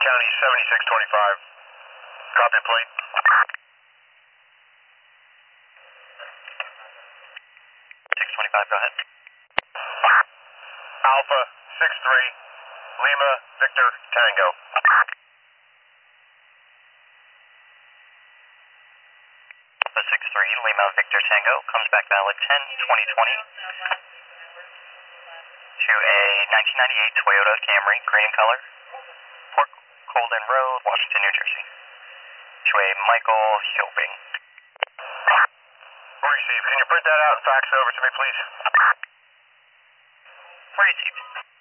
County 7625. Copy plate. Go ahead. Alpha 63, Lima Victor Tango. Alpha 63, Lima Victor Tango, comes back valid 10-2020 to a 1998 Toyota Camry, gray in color, Port Colden Road, Washington, New Jersey. To a Michael Hoping. Received. Can you print that out and fax it over to me, please? Received.